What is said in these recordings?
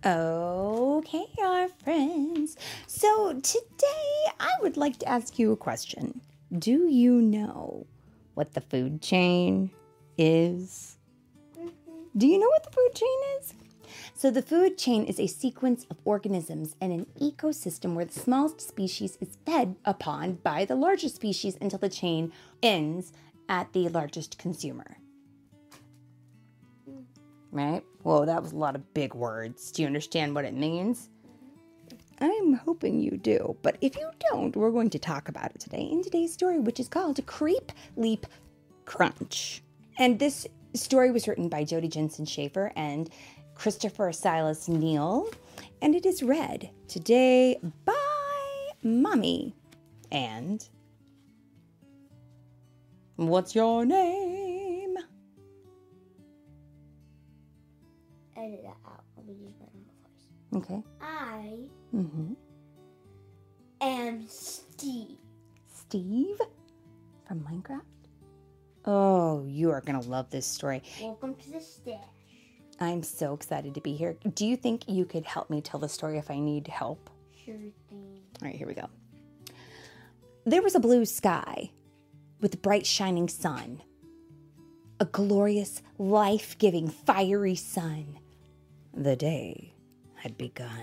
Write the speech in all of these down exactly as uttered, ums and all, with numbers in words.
Okay, our friends. So today I would like to ask you a question. Do you know what the food chain is? Mm-hmm. Do you know what the food chain is? So the food chain is a sequence of organisms in an ecosystem where the smallest species is fed upon by the largest species until the chain ends at the largest consumer. Right? Whoa, that was a lot of big words. Do you understand what it means? I'm hoping you do. But if you don't, we're going to talk about it today in today's story, which is called Creep, Leap, Crunch. And this story was written by Jody Jensen Schaefer and Christopher Silas Neal. And it is read today by Mommy. And what's your name? Edit that out. I'll be using my normal voice. Okay. I Mm-hmm. am Steve. Steve from Minecraft? Oh, you are going to love this story. Welcome to the stash. I'm so excited to be here. Do you think you could help me tell the story if I need help? Sure thing. All right, here we go. There was a blue sky with a bright shining sun. A glorious, life-giving, fiery sun. The day had begun.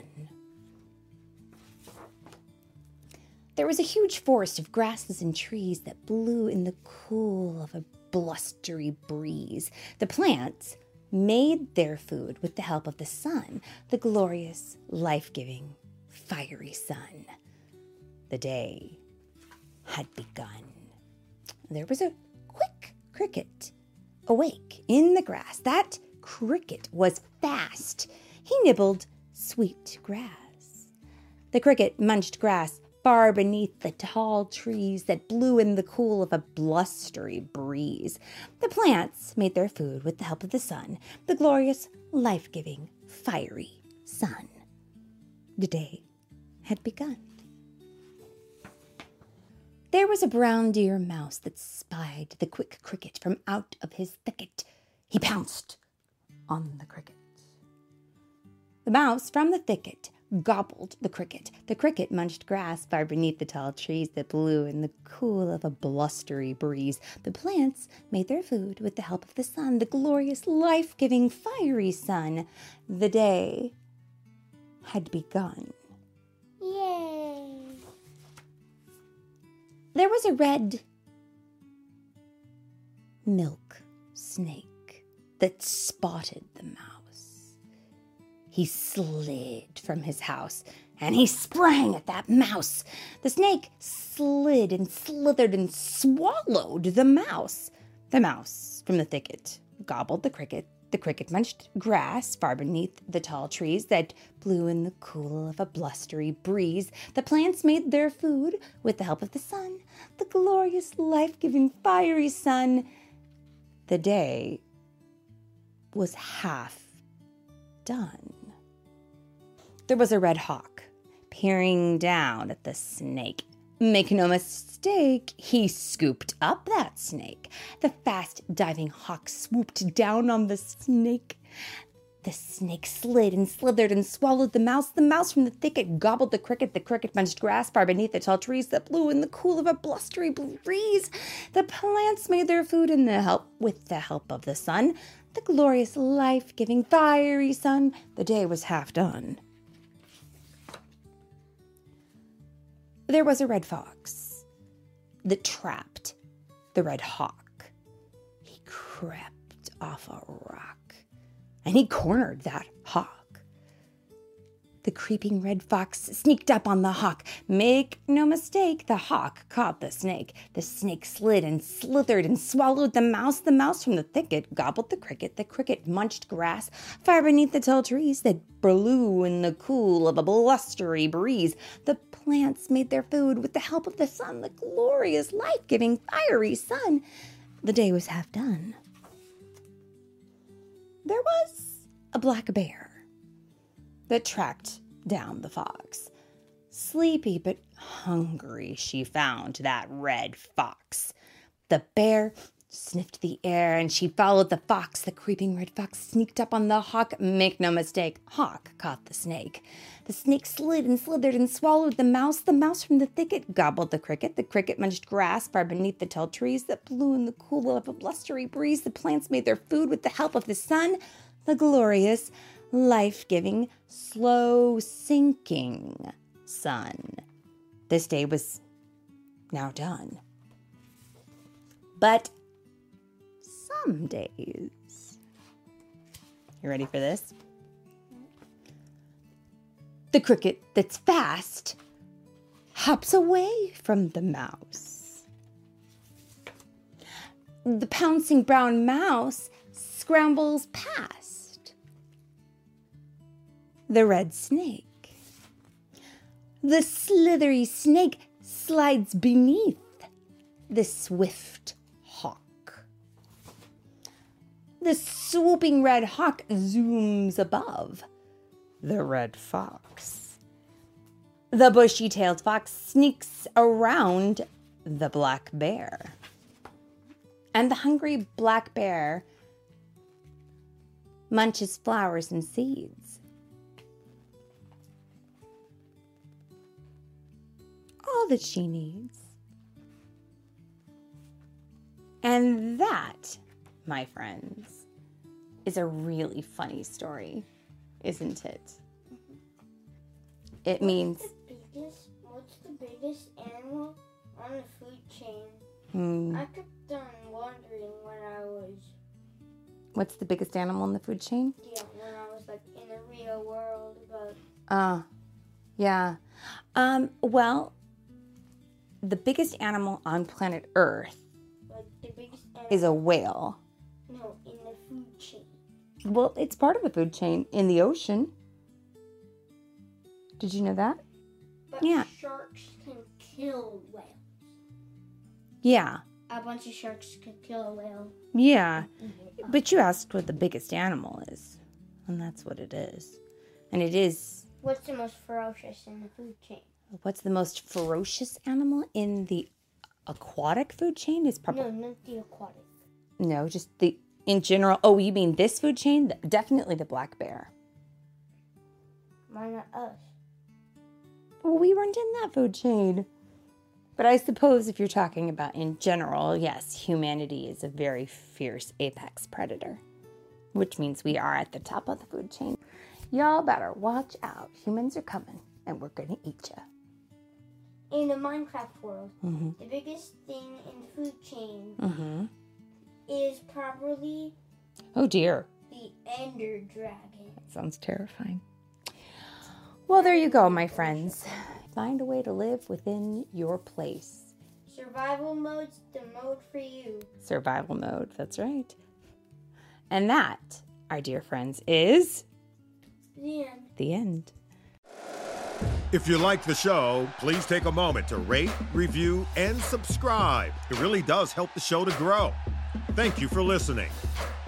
There was a huge forest of grasses and trees that blew in the cool of a blustery breeze. The plants made their food with the help of the sun, the glorious, life-giving, fiery sun. The day had begun. There was a quick cricket awake in the grass. That cricket was fast. He nibbled sweet grass. The cricket munched grass far beneath the tall trees that blew in the cool of a blustery breeze. The plants made their food with the help of the sun, the glorious, life-giving, fiery sun. The day had begun. There was a brown deer mouse that spied the quick cricket from out of his thicket. He pounced on the cricket. The mouse from the thicket gobbled the cricket. The cricket munched grass far beneath the tall trees that blew in the cool of a blustery breeze. The plants made their food with the help of the sun, the glorious, life-giving, fiery sun. The day had begun. Yay! There was a red milk snake that spotted the mouse. He slid from his house, and he sprang at that mouse. The snake slid and slithered and swallowed the mouse. The mouse from the thicket gobbled the cricket. The cricket munched grass far beneath the tall trees that blew in the cool of a blustery breeze. The plants made their food with the help of the sun, the glorious, life-giving, fiery sun. The day was half done. There was a red hawk peering down at the snake. Make no mistake, he scooped up that snake. The fast-diving hawk swooped down on the snake. The snake slid and slithered and swallowed the mouse. The mouse from the thicket gobbled the cricket. The cricket munched grass far beneath the tall trees that blew in the cool of a blustery breeze. The plants made their food in the help with the help of the sun, the glorious, life-giving, fiery sun. The day was half done. There was a red fox that trapped the red hawk. He crept off a rock, and he cornered that hawk. The creeping red fox sneaked up on the hawk. Make no mistake, the hawk caught the snake. The snake slid and slithered and swallowed the mouse. The mouse from the thicket gobbled the cricket. The cricket munched grass far beneath the tall trees that blew in the cool of a blustery breeze. The plants made their food with the help of the sun, the glorious, life-giving, fiery sun. The day was half done. There was a black bear that tracked down the fox. Sleepy but hungry, she found that red fox. The bear sniffed the air, and she followed the fox. The creeping red fox sneaked up on the hawk. Make no mistake, Hawk caught the snake. The snake slid and slithered and swallowed the mouse. The mouse from the thicket gobbled the cricket. The cricket munched grass far beneath the tall trees that blew in the cool of a blustery breeze. The plants made their food with the help of the sun, the glorious, life-giving, slow-sinking sun. This day was now done. But some days... You ready for this? The cricket that's fast hops away from the mouse. The pouncing brown mouse scrambles past the red snake. The slithery snake slides beneath the swift hawk. The swooping red hawk zooms above the red fox. The bushy-tailed fox sneaks around the black bear. And the hungry black bear munches flowers and seeds. All that she needs. And that, my friends, is a really funny story, isn't it? It means... What's the biggest, what's the biggest animal on the food chain? Hmm. I kept on wondering when I was... What's the biggest animal in the food chain? Yeah, when I was like in the real world, but... Uh, yeah. Um, well, the biggest animal on planet Earth Like the biggest animal... is a whale. No, in the food chain. Well, it's part of the food chain in the ocean. Did you know that? But Yeah. sharks can kill whales. Yeah. A bunch of sharks can kill a whale. Yeah. But you asked what the biggest animal is. And that's what it is. And it is... What's the most ferocious in the food chain? What's the most ferocious animal in the aquatic food chain? Is probably... No, not the aquatic. No, just the... In general... Oh, you mean this food chain? Definitely the black bear. Why not us? Well, we weren't in that food chain. But I suppose if you're talking about in general, yes, humanity is a very fierce apex predator, which means we are at the top of the food chain. Y'all better watch out. Humans are coming, and we're going to eat you. In the Minecraft world, Mm-hmm. the biggest thing in the food chain Mm-hmm. is probably Oh, dear. the Ender Dragon. That sounds terrifying. Well, there you go, my friends. Find a way to live within your place. Survival mode's the mode for you. Survival mode, that's right. And that, our dear friends, is The end. the end. If you like the show, please take a moment to rate, review, and subscribe. It really does help the show to grow. Thank you for listening.